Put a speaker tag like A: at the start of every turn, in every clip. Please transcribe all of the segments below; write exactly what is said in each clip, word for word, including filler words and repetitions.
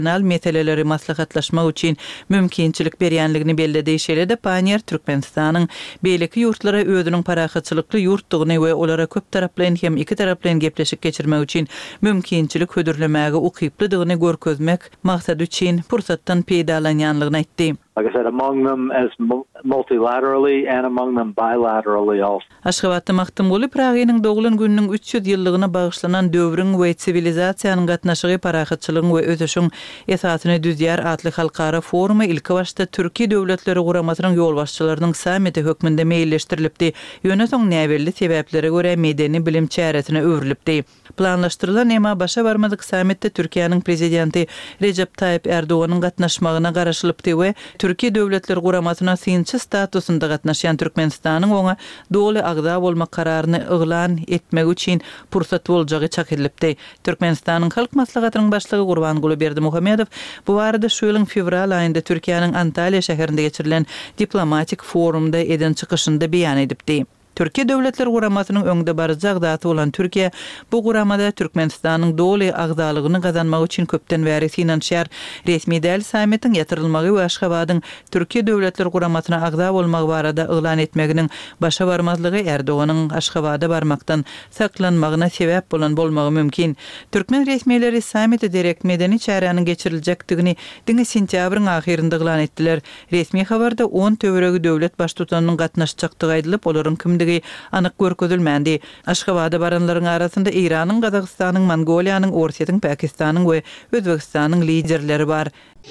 A: Nal meseleleri maslahatlaşmak için mümkinçilik berýänligini belledi. Şeýle-de Panier Türkmenistanyň beýleki ýurtlara özüniň parahatçylykly ýurtdugyny we olara köp taraplan hem iki taraplan gepleşik geçirmek için mümkinçilik hödürlemäge ukyplydygyny görkezmek maksady üçin pursatdan peýdalanýanlygyny aýtdy.
B: Like I said, among them as multilaterally and among them bilaterally also.
A: Aşgabatda Mahtumguly Pragynyň doglan gününiň üç ýüz ýyllygyna bagyşlanan döwrüň we sivilizasiýanyň gatnaşygy parahatçylygyň we özeşiň esasyny düzýär atly halkara forumy ilki başda Türkiýe döwletleri guramasynyň ýolbaşçylarynyň samiti hökmünde meýilleşdirilipdi. Ýöne soň näwelli sebeplere görä medeni bilim çäresine öwrilipdi. Planlaşdyrylan ema başa barmadyk samitde Türkiýanyň prezidenti Recep Tayyip Erdoğanyň gatnaşmagyna garaşylypdy we Türkiýe döwletleri guramasyna synçy statusynda gatnaşan Türkmenistanyň oňa doly agda bolmak kararyny yglan etmek üçin pursat boljagy çakyllypdy. Türkmenistanyň halk maslahatynyň başlygy Gurbanguly Berdimuhammedow bu barada şu ýylyň fevral aýynda Türkiýanyň Antalya şäherinde geçirilen diplomatik forumda eden çykyşynda beýan edipdi. Türkiýe döwletleri guramasynyň öňde barjak daty bolan Türkiýe bu guramada Türkmenistanyň doly agdalygyny gazanmak üçin köpden bäri finansiýar resmi däl samitiň ýatyrylmagy we Aşgabatyň Türkiýe döwletleri guramasyna agda bolmak barada yglan etmeginiň başa barmazlygy Erdoganyň Aşgabada barmakdan saklanmagyna sebäp bolan bolmagy mümkin. Türkmen resmiýetleri samiti derek medeni çäreňiň geçiriljekdigini diňe sentýabryň ahyrynda yglan etdiler. Resmi habarda on töweregi döwlet baş tutanynyň gatnaşjakdygy aýdylyp, olaryň kimdigi anyk görkezilmändi. Aşgabada baranlaryň arasynda Iranyň, Gazagystanyň, Mongoliýanyň, Orsiýanyň, Pakistanyň we Özbegistanyň liderleri bar.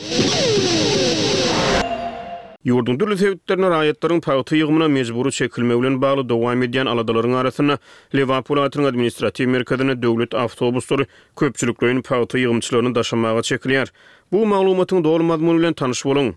C: Ýurdun türlü sebeplerine raýatlaryň paýty ýygymyna mejburi çekilme bilen bagly dowam edýän aladalaryň arasyna Liverpool atyryň administrativ merkezine döwlet awtobuslary köpçüliklerini paýty ýygymçylaryny daşamaga çekilýär. Bu maglumatyň dogry mazmuny bilen tanyş boluň.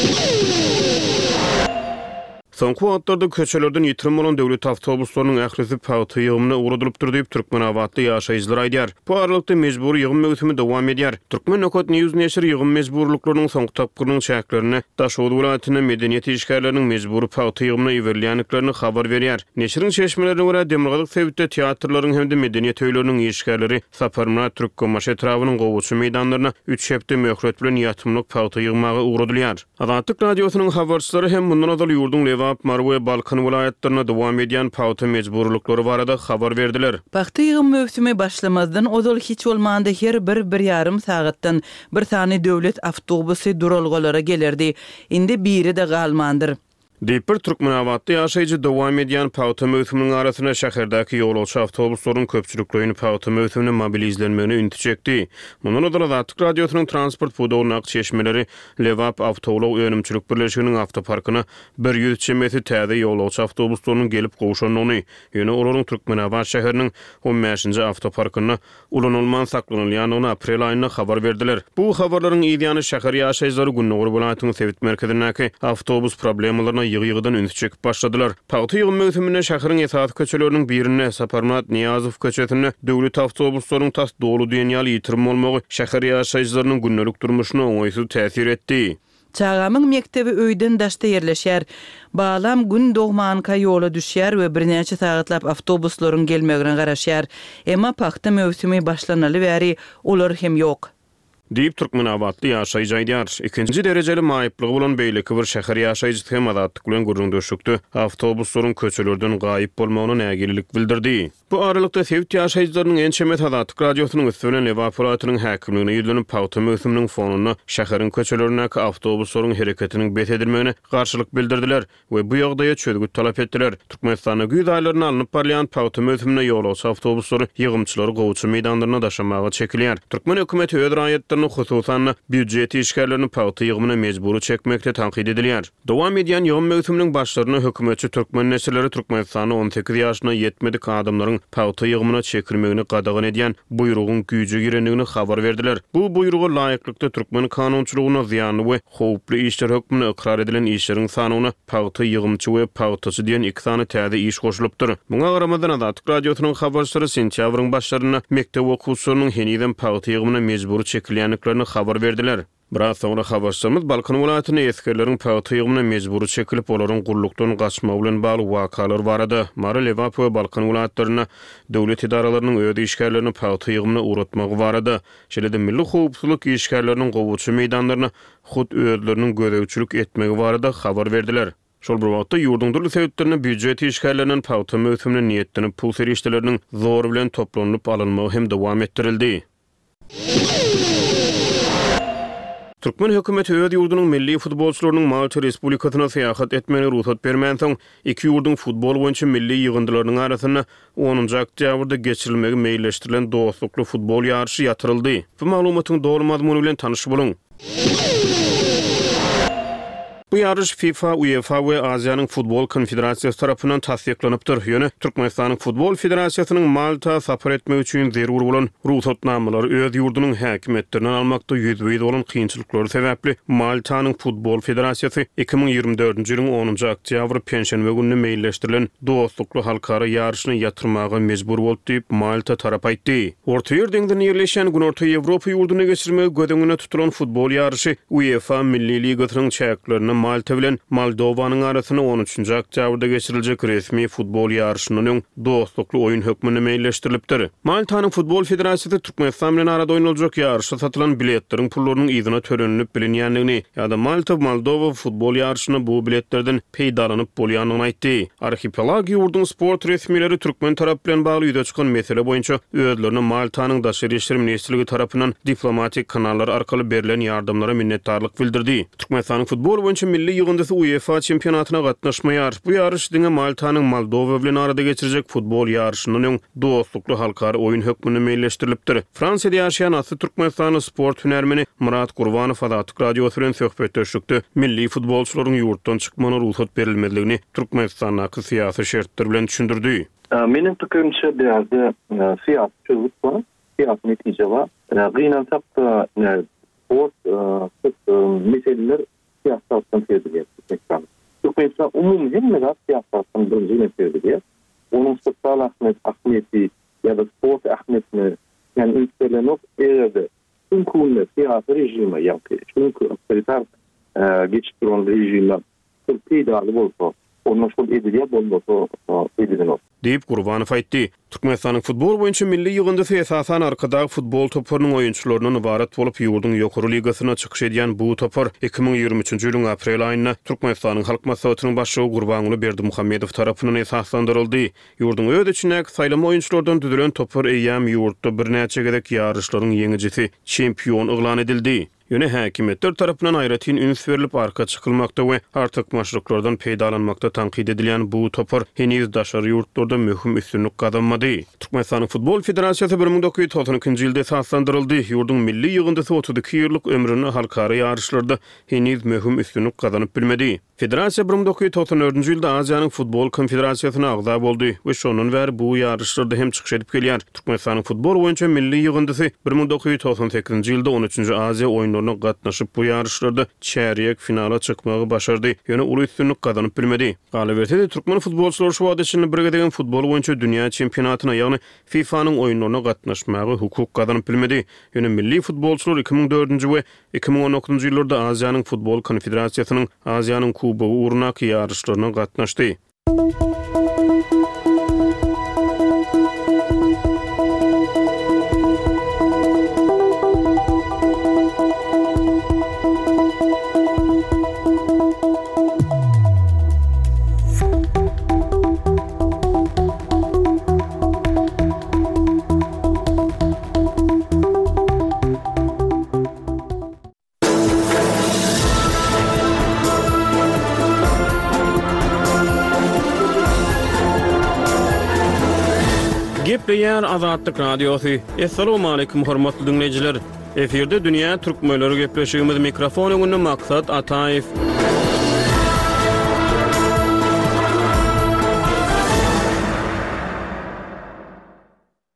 C: Soňky wagtlarda köçelerden ýitirim bolan döwlet awtobuslarynyň ählisi paýty ýygymyna ugradylypdyr diýip Türkmenawatly ýaşaýjylar aýdýar. Bu aralykda mejburi ýygym möhümi dowam edýär. Türkmen Nökot News neşir ýygym mejburlyklarynyň soňky tapgyrynyň şäherlerini Daşowut welaýatynyň medeniýet işgärleriniň mejburi paýty ýygymyna iwerilenliklerini habar berýär. Neşiriň çeşmelerine görä Demirgazyk sebitde teatrlaryň hemde medeniýet öýleriniň işgärleri Saparma Türkkomaş etrawynyň gowuçy meýdanlaryna üç hepde möhret bilen ýatymlyk paýty ýygmagy ugradylýar. Azatlyk radiosynyň habarçylary hem mundan azal ýurdun Marwe Balkan welaýatlaryna dowam edýän paýty mejburlyklary barada habar berdiler.
A: Paýty ýygym möhümi başlamazdan ozal hiç bolmanda her bir bir ýarym sagatdan bir tane döwlet awtobusy duralgalara gelerdi. Indi biri de galmandyr.
C: Diýip Türkmenawatda ýaşaýjy dowam edýän paýty möhüminiň arasyna şäherdaky ýolbaşy awtobuslaryň köpçüliklerini paýty möhümine mobilizlenmegini ünti çekdi. Mundan öňe Azatlyk radiosynyň transport pudowynyň çeşmeleri Lewap Awtolog öňümçilik birleşiginiň awtoparkyna bir ýüz çemeti täze ýolbaşy awtobuslarynyň gelip gowşanyny, ýöne olaryň Türkmenawat şäheriniň on beşinji awtoparkyna ulanylman saklanylýan ony aprel aýyna habar berdiler. Bu habarlaryň ýa-ni şäher ýaşaýjylary Günnäwür welaýatynyň sebit merkezindäki awtobus problemlaryna ýygy-ýygydan ünti çekip başladylar. Paýty ýygym möhümine şäheriň esas köçeleriniň birine Saparmat Niýazow köçesine döwlet awtobuslarynyň tas dolu dünýäli ýitirim bolmagy şäher ýaşaýjylarynyň günnelik durmuşyna oňaýsy täsir etdi.
A: Çağamyň mektebi öýden daşda ýerleşýär. Balam gün dogmanka ýola düşýär we birnäçe sagatlap awtobuslaryň gelmegine garaşýar. Emma paýty möhümi başlanaly bäri olar hem ýok.
C: Diýip Türkmenawatly ýaşaýjy aýdýar. Ikinji derejeli maýyplygy bolan beýleki bir şäher ýaşaýjy hem azatlyk bilen gurrundaşykdy. Awtobuslaryň köçelerden gaýyp bolmagyna nägililik bildirdi. Bu aralykda sebit ýaşaýjylarynyň ençemet Azatlyk radiosynyň üstüne Liverpool atyryň häkimligine ýüzlenip paýty möhüminiň fonuny şäheriň köçelerindäki awtobuslaryň hereketiniň bet edilmegine garşylyk bildirdiler we bu ýagdaýa çözgüt talap etdiler. Türkmenistanyň güýt aýlaryna alınıp barýan paýty möhümine ýolbaşy awtobuslary ýygymçylary gowuçy meýdanlaryna daşamaga çekilýär. Türkmen hökümeti öz raýatlaryny hususan büdjet işgärlerini paýty ýygymyna mejburi çekmekde tanqid edilýär. Dowam edýän ýygym möhüminiň başlaryny hökümetçi türkmen nesilleri Türkmenistanyň on sekiz ýaşyna ýetmedik adamlaryň paýty ýygymyna çekilmegini gadagan edýän buýrugyň güýje girenligini habar berdiler. Bu buýrugy laýyklykda türkmen kanunçylygyna ziýanly we howply işler hökmüne ikrar edilen işleriň sanyna paýty ýygymçy we paýtaçy diýen iki sany täze iş goşulypdyr. Muňa garamadan Azatlyk radiosynyň habarçylary sentýabryň başlaryna mektep okuwçylarynyň heniden paýty ýygymyna mejburi çekilýänliklerini habar berdiler. Biraz sonra habarçymyz Balkan welatyny eskerleriň paýtygymyna mejburi çekilip olaryň gullukdan gaçmagy bilen bagly wakalar barada. Mara Levapo Balkan welatlaryna döwlet idaralarynyň öýde işgärlerini paýtygymyna uratmagy barada. Şeýle-de milli howpsuzlyk işgärleriniň gowuçy meýdanlaryna hut öýdleriniň gödäwçilik etmegi barada habar berdiler. Şol bir wagtda ýurdun durly sebeplerine büdjet işgärleriniň paýta möhümine niýetlenip pul serişdeleriniň zor bilen toplanyp alynmagy hem dowam etdirildi. Türkmen hökümeti öýde ýurdunyň milli futbolçularynyň Malta Respublikasyna seýahat etmegine ruhsat bermän soň iki ýurdun futbol boýunça milli ýygyndalarynyň arasyna onuncu oktýabrda geçirilmegi meýilleşdirilen dostlukly futbol ýarşy ýatyryldy. Bu maglumatyň dogry mazmuny bilen tanyş boluň. Bu yarış FIFA, UEFA ve Aziýanyň Futbol Konfederasiýasy tarapyndan tasdiklanypdyr. Ýöne Türkmenistanyň Futbol Federasyýasynyň Malta sapar etmek üçin zerur bolan ruhsatnamalary öz ýurdunyň häkimetlerinden almakda ýüzbeýiz bolan kynçylyklary sebäpli Maltanyň Futbol Federasyýasy iki ming ýygrimi dördünji ýylyň onuncu oktýabr penşenbe gününe meýilleşdirilen dostlukly halkara ýarşyny ýatyrmaga mejbur bolup diýip Malta tarap aýtdy. Orta ýer deňden ýerleşen Günorta Ýewropa ýurduny geçirmegi gödeňine tutulan futbol ýarşy UEFA Milli Ligasynyň çäklerini Malta bilen Moldowanyň arasyna on üçünji oktýabrda geçiriljek resmi futbol ýarşynyň dostlukly oýun hökmüne meýilleşdirilipdir. Maltanyň Futbol Federasiýasy Türkmenistan bilen arada oýnalyjak ýarşa satylan biletleriň pullarynyň ýygyna törenilip bilinýändigini ýa-da Malta Moldowa futbol ýarşyny bu biletlerden peýdalanyp bolýanyny aýtdy. Arhipelag ýurdun sport resmileri Türkmen tarap bilen bagly ýüze çykan mesele boýunça özlerini Maltanyň daşary işler ministrligi tarapyndan diplomatik kanallar arkaly berilen ýardymlara minnetdarlyk bildirdi. Türkmenistanyň futbol boýunça milli ýygyndasy UEFA çempionatyna gatnaşmaýar. Bu ýarış diňe Maltanyň Moldowa bilen arada geçirecek futbol ýarşynyň dostlukly halkara oýun hökmüne meýilleşdirilipdir. Fransiýada ýaşaýan asy Türkmenistanyň sport hünärmeni Murat Gurbanow Adatyk radiosu bilen söhbetleşdi. Milli futbolçularyň ýurtdan çykmagyna ruhsat berilmediligini Türkmenistanyň syýasy şertleri bilen düşündirdi.
D: Menin pikrimçe birazda siyasi çözüm var, siyasi netice var. Gynansak da sport meseleler siyasattan tezgah etmekten. Türkmenistan umum hemmede siyasattan birinci tezgah. Onun sosyal ahmet, ahmeti ya da sport ahmetini yani ülkelerine eğerde çünkü siyasi rejime yankı. Çünkü otoriter geçiştiren rejime Türkiye'de alı olsa onun şol edilýär bolmasa edilen.
C: Deyip Gurbanow aýtdy. Türkmenistanyň futbol boýunça milli ýygyndasy esasan arkadaky futbol toparynyň oýunçylarynyň ibaret bolup ýurdun ýokary ligasyna çykyş edýän bu topar iki ming ýygrimi üçünji ýylyň aprel aýynda Türkmenistanyň halk maslahatynyň başçygy Gurbanow Berdimuhammedow tarapyndan esaslandyryldy. Ýurdun öýde içindäki saýlama oýunçylardan düzülen topar eýýam ýurtda bir näçe gedek ýarışlaryň ýeňijisi çempion eglan edildi. Ýöne häkimetler tarapyndan aýratyn üns berilip arka çykylmakda we artyk maşruklardan peýdalanmakda tanqid edilýän bu topar heniz daşary ýurtlarda möhüm üstünlük kazanmady. Türkmenistanyň Futbol Federasyýasy bir ming dokuz ýüz toksan ikinji ýylda esaslandyryldy. Ýurdun milli ýygyndasy otuz iki ýyllyk ömrüni halkara ýarışlarda heniz möhüm üstünlük kazanyp bilmedi. Federasiýa bir ming dokuz ýüz toksan dördünji ýylda Aziýanyň Futbol Konfederasiýasyna agza boldy we şonun bäri bu ýarışlarda hem çykyş edip gelýär. Türkmenistanyň futbol boýunça milli ýygyndasy bir ming dokuz ýüz toksan sekizinji ýylda on üçünji Aziýa oýunlaryna gatnaşyp bu ýarışlarda çäriýek finala çykmagy başardy. Ýöne uly üstünlük kazanyp bilmedi. Galabertede türkmen futbolçulary şu wagtda içinde birgedegen futbol boýunça dünýä çempionatyna ýagny FIFA'nyň oýunlaryna gatnaşmagy hukuk kazanyp bilmedi. Ýöne milli futbolçular iki ming dördünji we iki ming on dokuzunji ýyllarda Aziýanyň Futbol Konfederasiýasynyň Aziýanyň Kubogy urnaky ýarışlaryna gatnaşdy. Gepleýär Azatlyk radiosu. Assalamu alaykum hormatly dinleýijiler. Eferde dünýä türkmenleri gepleşigimiz mikrofon öňünde maksat Ataýew.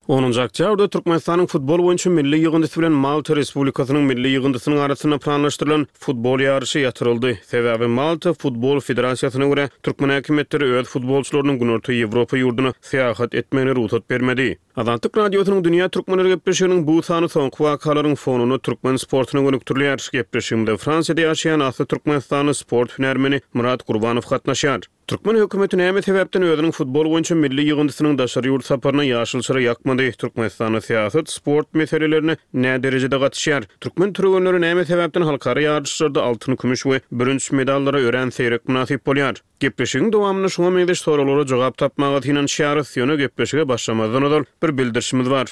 C: onuncu oktýabrda Türkmenistanyň futbol boýunça milli ýygyndysy bilen Malta Respublikasynyň milli ýygyndysynyn arasyna planlaşdyrylan futbol ýarşy ýatyryldy. Sebäbi Malta Futbol Federasiýasyna görä türkmen häkimetleri öz futbolçylarynyň günörtü Ýewropa ýurduna seýahat etmegine ruhsat bermedi. Azatlyk radiosynyň dünýä türkmenleri gepleşiginiň bu sany soňky wakalaryň fonuny türkmen sportuny gönükdirýär. Gepleşiginde Fransiýada ýaşaýan asly Türkmenistanyň sport hünärmeni Murat Gurbanow gatnaşýar. Türkmen hökümeti näme sebäpden özüniň futbol boýunça milli ýygyndysynyn daşary ýurt saparyna ýaşylçyra ýakmady? Türkmenistanyň siýasat, sport meselelerini näme derejede gatnaşýar? Türkmen türegenleri näme sebäpden halkara ýarşylarda altyn, kümüş we bürünç medallara ören seýrek munasip bolýar? Gepleşigiň dowamyny şoňa meňdeş soralara jogap tapmagy tinan şähersiýony gepleşige başlamazdan öňe bir bildirişimiz bar.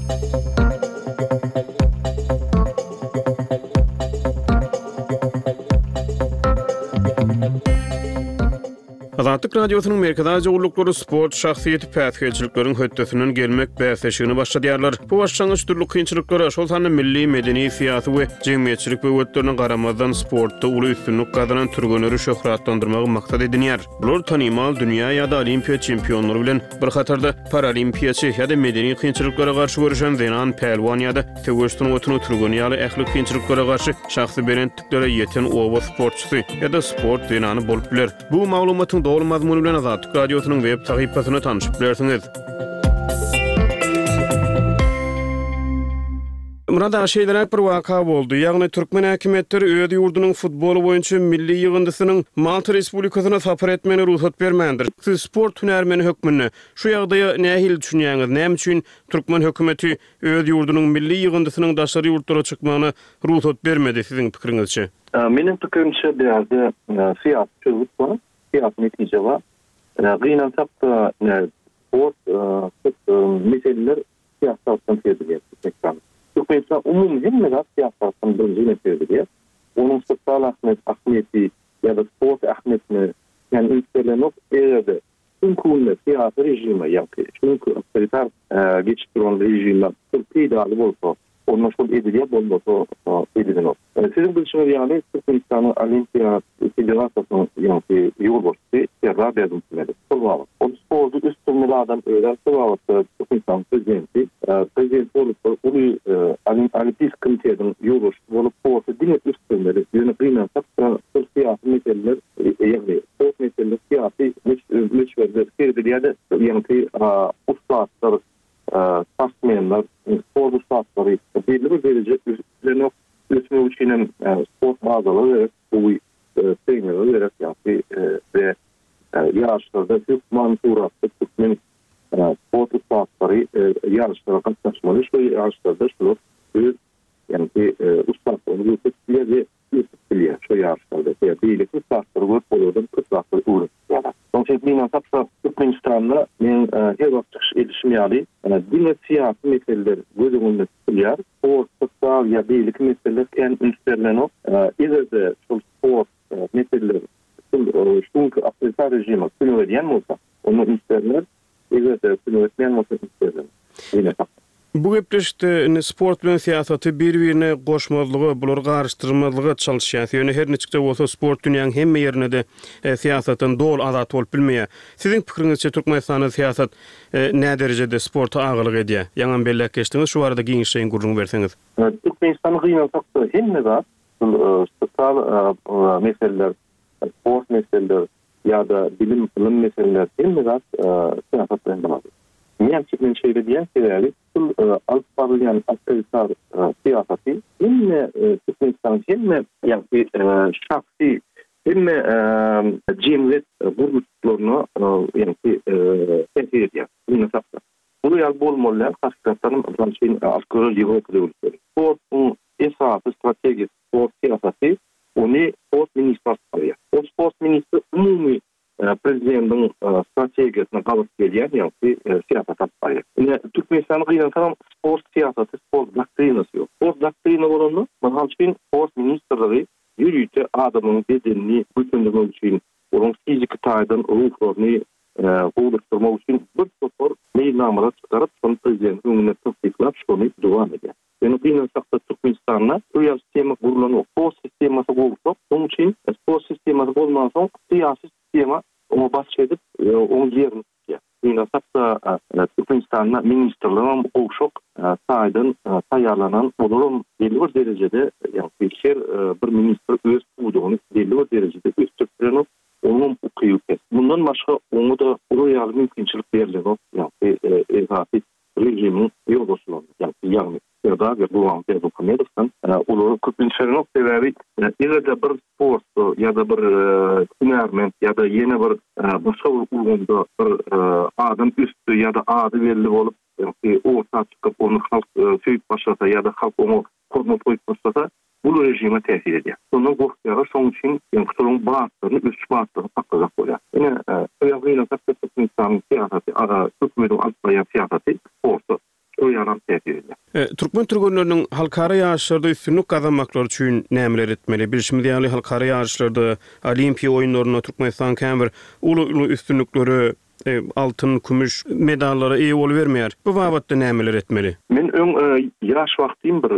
C: Azatlyk radiosynyň merkezde ugurlukları sport şahsiýeti päsgeçiliklerin höttesiniň gelmek bäsleşigini başladýarlar. Bu başlangyç türlü kynçylyklary şol sany milli medeni siýasy we jemgyýetçilik böwetlerine garamazdan sportda uly üstünlük gazanan türgenleri şöhratlandyrmagy maksat edinýär. Bular tanymal dünýä ýa-da olimpiýa çempionlary bilen bir hatarda paralimpiýaçy ýa-da medeni kynçylyklara garşy görüşen zenan pelwan ýa-da töwüşdün otuny türgen ýaly ähli kynçylyklara garşy şahsy berendliklere ýeten owa sportçysy ýa-da sport zenany bolup biler. Bu maglumatyň doğru mazmunu bilen Azatlyk radiosynyň web sahypasyna tanyşyp bilersiňiz. Murada şeýleräk bir waka boldy. Ýagny türkmen häkimetleri öz ýurdunyň futbolu boýunça milli ýygyndysynın Malta Respublikasyna sapar etmegine ruhsat bermändir. Siz sport hünärmeni hökmüni şu ýagdaýa nähil düşünýäňiz? Näme üçin türkmen hökümeti öz ýurdunyň milli ýygyndysynın daşary ýurtlara çykmagyna ruhsat bermedi siziň pikiриňizçe?
D: Meniň pikirimçe beýerde siýasatçylyk bar. Siyasi netice var. Gıynan tapda sport meseleler siyasettan tedbir etmek. Türkmenistan umum hemmeler siyasettan birinci tedbir. Onun sosyal ahmet ahmeti ya da sport ahmetini yani ülkelerine erede tüm siyasi rejime yapıyor. Çünkü otoriter geçiştiren rejimler Türkiye ideali olsa onun şol ediliye bolmosu edilin o. Sizin bilişiniz yani Türkmenistan'ın Olimpiya Federasyası'nın yani yol boşluğu serra bezim kimedi. Solvalı. O sporcu üstünlüğü adam öğren solvalı Türkmenistan prezidenti. Prezidenti olup ulu Olimpiysk Komite'nin yol boşluğu olup sporcu dinle üstünlüğü yönü kıynasak siyasi meseleler yani sport meseleler siyasi meşverler serbiliyede yani ustaatları tasmiyenler, spor ustaatları belli bir derece üzerine üstüne uçinen sport bazaları vererek bu sevmeleri vererek yaptı ve yarışlarda Türkmen Turat'ta Türkmen sport ustaatları yarışlara katlaşmalı ve yarışlarda şunu yani ustaatlarını yürütüyor ve yürütüyor şu yarışlarda. Yani birlikte ustaatları var, oluyordan ustaatları uğraşıyor. Onun için bir nasapsa Türkmenistan'da men her vakit erişmeyeli dinle siyasi meseleler göz önünde tutuluyor. Spor, sosyal ya birlik meseleler en üstlerden o. İleride şu spor meseleler çünkü otoriter rejime sınırlayan olsa onun üstlerler ileride sınırlayan olsa üstlerler. Yine
C: Bu gepleşde sport bilen siýasaty bir-birine goşmazlygy, bular garşdyrmazlygy çalyşýan. Ýöne her neçikde bolsa sport dünýäniň hemme ýerinde de siýasatdan dol azat bolup bilmeýär. Siziň pikiriňizçe Türkmenistanyň siýasat näme derejede sporta agylyk edýär? Ýaňam bellek geçdiňiz, şu arada giňişeň gurrun berseňiz.
D: Türkmenistanyň gynançakda hemme var. Sosyal meseleler, sport meseleler ýa-da bilim bilim meseleler hemme var siýasat bilen bagly. Niýem ki men şeýle diýen sebäbi şol alyp barylýan otoriter siýasaty hemme Türkmenistan hemme ýa-ni şahsy hemme jemgyýet gurultlaryna ýa-ni täsir edýär. Buna sapda. Bu ýal bolmaly hasykatlary şeýin askary ýygyp döwletleri. Sport esasy strategik sport siýasaty ony sport ministrliği. O sport ministri umumy prezidentin strategiýasyna galyp gelýär, ýa-ni siýasat tapýar. Ine Türkmenistanyň gynançak sport siýasaty, sport doktrinasy ýok. Sport doktrina bolany, maňalçyn sport ministrligi ýürüýte adamyň bedenini bütünlemek üçin, onun fizik taýdan ruhlaryny gowdurmak üçin bir sopor meýnamara çykaryp, şonu prezidentin öňüne tasdiklap, şonu dowam edýär. Ene gynançakda Türkmenistanda bu ýa sistema gurulany, sport sistemasy gowurup, şonuň üçin sport sistemasy bolmasaň siýasy sistema onu baş edip, onu yerini tutuyor. Ýa-da Türkmenistan'a ministerliğin owşak saýdan taýýarlanan olurum belli bir derejede ýa-ni her bir minister öz udugyny belli bir derejede üstünlüğünü onun ukyýar. Bundan başga onu da roýal mümkinçilik berilýär. Ýa-ni ezaty rejimin ýoldaşlary ýa-ni ýa-da bir bulan bir dokumendastan olary köpünçären sebäbi ýa-da bir sport ýa-da bir hünärment ýa-da ýene bir başga ulgamda bir adam üstü ýa-da ady belli bolup orta çykyp onu halk söýüp başlasa ýa-da halk onu koruma koýup başlasa bu rejime täsir edýär. Şonu goýýar, şoň üçin ýa-ni baatlaryny üç baatlaryny taklap bolýar. Ene ýa-ni Türkmenistan siýasaty, ara Türkmenistan altyapy siýasaty orta oýanan täsir edýär.
C: Türkmen türgünleriniň halkara ýaşlarda üstünlük kazanmaklar üçin nämeler etmeli? Bilişimde ýaly halkara ýaşlarda Olimpiýa oýunlaryna Türkmenistan kämir uly üstünlükleri altın, kumuş medallara iyi ol vermeýär. Bu wagtda nämeler etmeli?
D: Men öň ýaş wagtym bir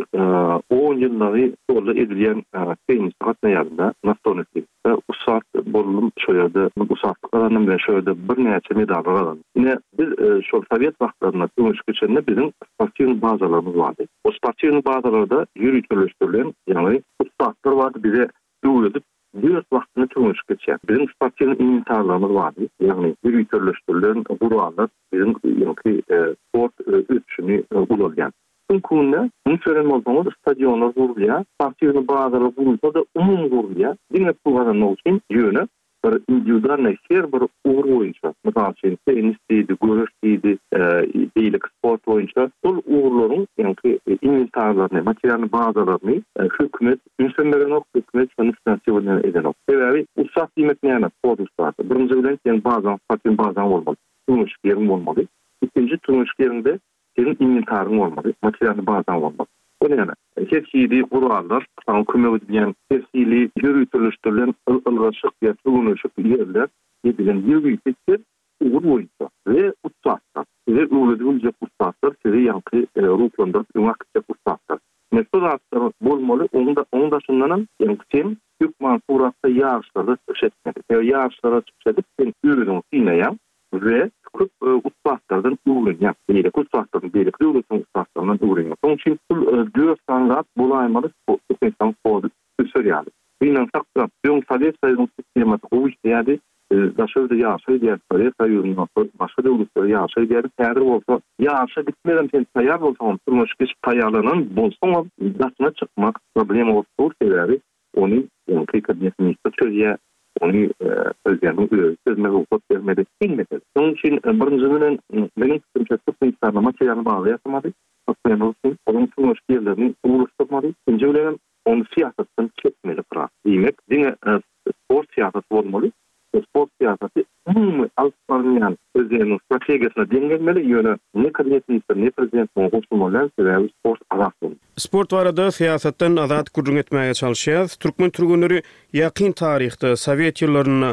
D: on ýyllary soly edilýän tenis gatnaýarynda nastoneslikde usat bolum şoýada usatlyklaryny we şoýada bir näçe medallar aldy. Ine biz şol Sowet wagtlaryna dönüş geçende bizim sportiw bazalarymız bardy. O sportiw bazalarda ýürütülýän, ýani usatlar bardy bize döwledip bir wagtyny tömüş geçýär. Bizim sportiw inventarlarymız bardy. Ýagny ýürütülýän gurallar bizim ýa-ni sport üçini ulanýan. Bunkunda müseren bolsaňyz stadionlar gurulýar, sportiw bazalar gurulsa da umum gurulýar. Diňe pugadan bolsun ýöne bir individual her bir ugur boýunça, mesela tenis diýdi, güreş diýdi, beýlik sport boýunça ol ugurlaryň ýa-ni inventarlaryny, material bazalaryny hökümet ünsünlegen ok, hökümet finansiýasyny eden ok. Sebäbi usat diýmek näme? Podustat. Birinji bilen sen bazan, fatin bazan bolmaly. Turmuş ýerim bolmaly. İkinji turmuş ýerinde senin inventaryň bolmaly, material bazan bolmaly. Bu näme? Herkidi gurallar, sana kömek edýän, herkili ýürütülýän ılgaşyk ýa tugunuşyk ýerler, edilen ýürütükler ugur boýunça we ustatlar. We ugulydyň ustatlar sizi ýa-ni ruhlandyryp ýa-ni ustatlar. Mesulatlar bolmaly, onda onda şundan ýa-ni sen ýükman suratda ýaşlarda çykypdy. Ýaşlara çykyp sen ýürüdüň sinäýär we köp ustatlardan uğrunýar. Beýle ustatlardan beýle ýürütüň ustatlardan uğrunýar. Şoň üçin dört sanat bolaýmaly Türkmenistan sport üsürýär. Bilen sakda ýöň Sowet Soýuzynyň sistematy goýýardy. Daşarda ýaşaýar, Sowet Soýuzynyň başga döwletler ýaşaýar, täze bolsa, ýaşa bitmeden sen taýýar bolsaň, turmuş geç taýýarlanan bolsaň, daşna çykmak problem bolsa, sebäbi ony ýa-ni kadetminister çözýär. Onu özlerinin sözüne hukuk vermedi, bilmedi. Onun için birinci bilen benim fikrimce Türkmenistan'a materyalini bağlayasamadı. Aslen olsun, onun turmuş yerlerini uğraştırmadı. İkinci bilen onu siyasetten çekmeli bırak. Demek, yine sport siyaseti olmalı. Sport siyaseti umumi altyapynyň özlerinin strategiyasına dengelmeli. Ýöne ne kadetminister, ne prezidentiniň goşulmalaryn sebäbi sport azat bolmaly.
C: Sport barada siýasatdan azat gurrun etmäge çalyşýar. Türkmen türgünleri ýakyn taryhda Sowet ýyllaryna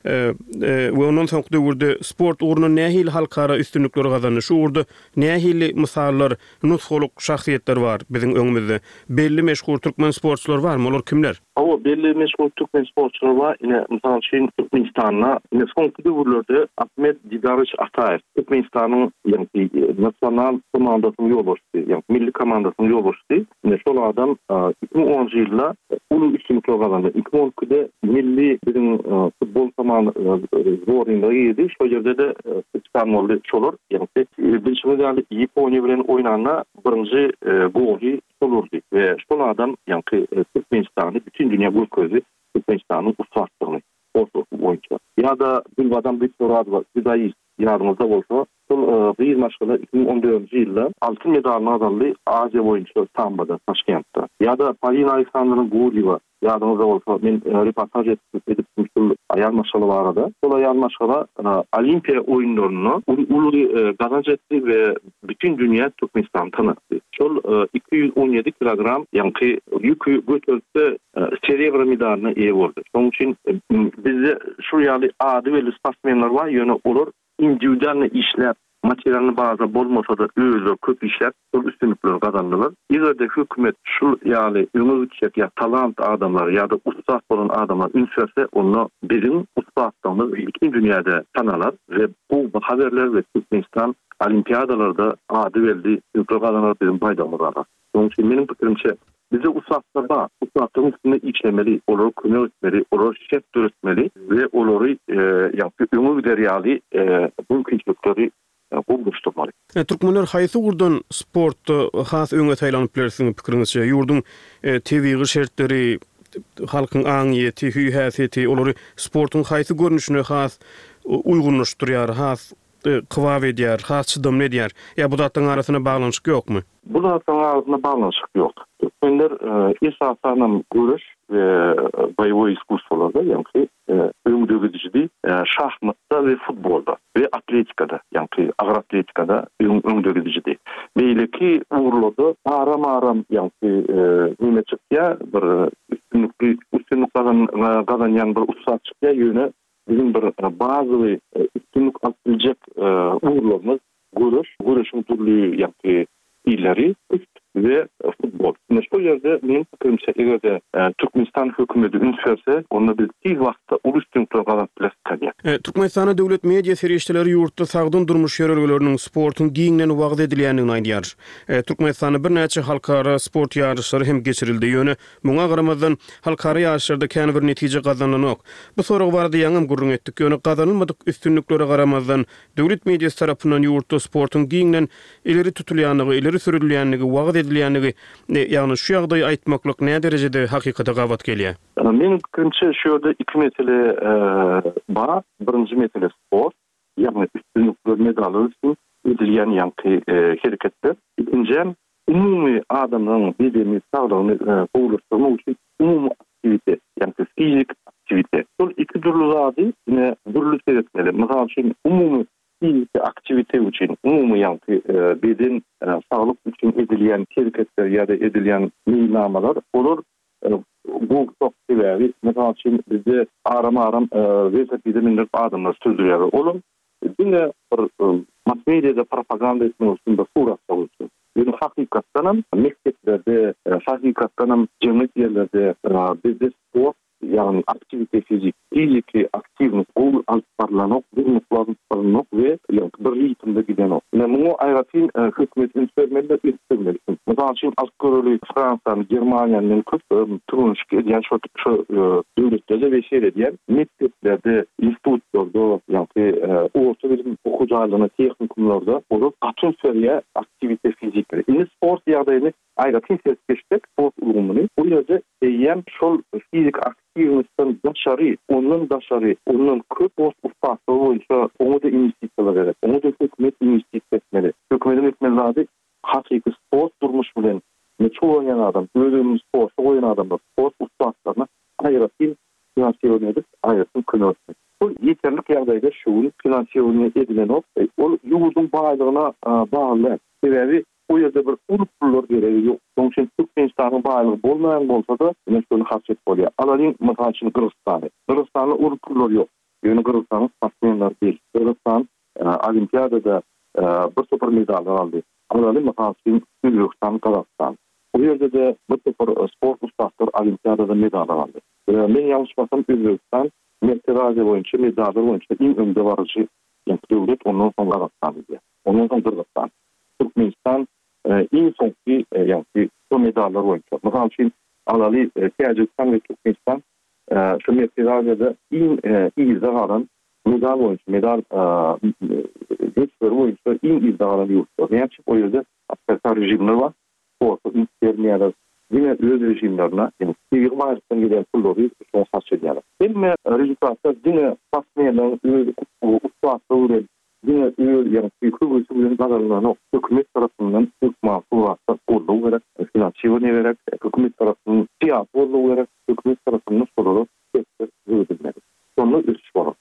C: we onuň soňky döwürde sport ugruna nähili halkara üstünlikleri gazanýy. Şu urda nähili misallar, nusholuk şahsiýetler bar biziň öňümizde. Belli meşhur türkmen sportçylar barmy? Olar kimler?
D: O belli meşhur türkmen sportçylar bar. Ine mysal üçin Türkmenistan'a ine soňky döwürlerde Ahmet Didaryç Ataev Türkmenistanyň ýa-ni nasional komandasynyň ýolbaşçysy, ýa-ni milli komandasynyň ýolbaşçysy. Ine şol adam iki bin onuncu ýylda uly üstünlük gazandy. iki bin on ikide milli biziň futbol komandasyny zorunda ýedi. Şo ýerde de Türkmenistan şolar, ýa-ni birinji Ýaponiýa bilen oýnanna birinji goly bolurdy we şol adam ýa-ni Türkmenistanyň bütün dünýä gözü Türkmenistanyň usatlygyny orta boýunça. Ýa-da bir adam bir sorad bar, bir ýardymda bolsa, şol bir maşgala iki bin on dördünji ýylda altyn medalny aldy Aziýa boýunça Sambada, Taşkentde. Ýa-da Polina Aleksandrovna Guriyeva ýardymda bolsa, men reportaj edip şol aýal maşgala barada. Şol aýal maşgala Olimpiýa oýunlaryny uly gazanç etdi we bütün dünýä Türkmenistan tanıdy. Şol iki yüz on ýedi kilogram ýa-ni ýükü götürse serebr medalyny eýe boldy. Şoň üçin bizde şu ýaly ady we sportmenler bar, ýöne olar individualny işler materialny baza bolmasa da özü köp işler, bu üstünlükler kazandılar. Ýerde hökümet şu ýaly öňe ya talant adamlar ya da ustad bolan adamlar ünsürse onu bizim ustadlarımız bütün dünyada tanılar ve bu haberler ve Türkmenistan olimpiyadalarda adı verdi, ülkeler bizim faydamız var. Onun için benim fikrimçe bize ustadlar ustadların üstünde işlemeli, onları konu etmeli, onları şef dürüstmeli ve onları e, yani ömür deryalı e, bu kültürleri buluşturmalı.
C: E, Türkmenler haýsy gurdan sportda has öňe taýlanyp bilersiň pikirinizçe ýurdun e, T V şertleri halkyň aňyety, hüýhäseti, olary sportun haýsy görnüşine has uygunlaşdyrýar, has kıvav edýär, has çydam edýär. Ya bu zatlaryň arasyna baglanşyk ýokmy?
D: Bu zatlaryň arasyna baglanşyk ýok. Türkmenler esasanyň görüş ve boýowy iskussolarda, ýani öňdegidiji şahmatda ve futbolda ve atletikada, ýani agar atletikada öňdegidiji. Beýleki uğurlady aram-aram ýani näme çykýa bir üstünlükli üstünlük gazanýan bir ustad çykýa ýöne bizim bir bazı üstünlük alabilecek uğurlarımız görüş, görüşün türlü yani illeri, üst ve futbol. Şu yerde benim fikrimçe eğer de Türkmenistan hükümeti ünsürse onu biz tez vaqtda ulu üstünlükler kazanıp
C: e, Türkmenistana döwlet media serişçileri ýurtda sagdyn durmuş ýerelgileriniň sportun giňden wagt edilýändigini aýdýar. E, Türkmenistana bir näçe halkara sport ýarışlary hem geçirildi ýöne muňa garamazdan halkara ýarışlarda kän bir netije gazanlanok. Bu soragy barada ýaňam gurrun etdik ýöne gazanylmadyk üstünlüklere garamazdan döwlet mediýasy tarapyndan ýurtda sportun giňden ileri tutulýanlygy, ileri sürilýänligi, wagt edilýänligi ýagny şu ýagdaý aýtmaklyk näme derejede hakykata gawat gelýär?
D: Menin fikrimçe şu ýerde iki mesele bar. Birinci mesele sport, ýagny üstünlükler medallar üçin edilýän ýa-ni hereketler. İkinci, umumy adamyň bedeni saglygyny gowrulmagy üçin umumy aktivite, ýani fizik aktivite. Şol iki türlü zady ýene türlü sebepleri. Mesela üçin umumy fizik aktivite üçin, umumy ýani beden saglyk üçin edilýän hereketler ýa-da edilýän meýnamalar olur. Bu çok sebebi mesela için bizde aram-aram velosipede minip adamlar sürdürüyor. Oğlum yine mass medyada propaganda etmek için de surat olsun. Yani hakikaten mekteplerde, hakikaten cemiyet yerlerde bizde spor yani aktivite fizik, fiziki aktivnik ol alparlanok, bir mutlanok ve bir ritimde giden o. Yani bunu ayrıtın hükümetin söylemeli istemeli. Mesela için askerlik Fransa'nın, Germanya'nın köp turunuşk ediyen şu devletlerde ve şehir ediyen mekteplerde, institutlarda, yani orta bilim okucalığına, teknikumlarda olup atmosferiye aktivite fizikleri. Yine sport yağdayını ayrıtın ses geçtik, sport uyumunu. O yerde eyyem şol fizik aktivitenin daşarı, onun daşarı, onun köp post ustası boyunca onu da investisiyalar verir. Onu da hükümet investisiya etmeli. Hükümetin etmeli hakiki sport durmuş bilen neçe oynayan adam, özümüz sport oynayan adamlar, sport ustalarına ayrıtın finansiyonu edip ayrıtın kını etmek. Bu yeterlik yağdayda şuun finansiyonu edilen o, o yurdun bağlılığına bağlı. Sebebi o yerde bir uluplular gereği yok. Onun için Türkmenistan'ın bağlılığı bolmayan olsa da meşgulü hasret oluyor. Alalım mesela için Kırgızistan'ı. Kırgızistan'ın uluplular yok. Yani Kırgızistan'ın sportmenler değil. Kırgızistan olimpiyadada bir sıfır medal aldı. Alalım mesela için Özbekistan, Kazakistan. O yerde de bir sıfır sport ustaları olimpiyadada medal aldı. Ben yanlışmasam Özbekistan Merterazi boyunca medallar boyunca en önde varıcı yani devlet ondan sonra Kazakistan diye. Ondan sonra Kırgızistan. Türkmenistan en son ki yani bu medallar boyunca. Mesela için alalı Kazakistan ve Türkmenistan şu Merterazi'de en iyi zagaran medal boyunca, medal geçleri boyunca en iyi zagaran yurtlar. Ne yapıp o yerde askerler rejimleri var. Sportu, intermiyada yine öz rejimlerine, yani sivil mağarasından gelen kulları şu hasret ediyorlar. Benim rezultatlar yine basmayanların öz ustası uğrayan, yine öz yani hükümeti uğrayan kazanılan hükümet tarafından Türk mahsulata olduğu olarak, finansiyonu vererek, hükümet tarafından fiyatı olduğu olarak, hükümet tarafından sorulu tekrar ödülmeli. Sonunda üç var.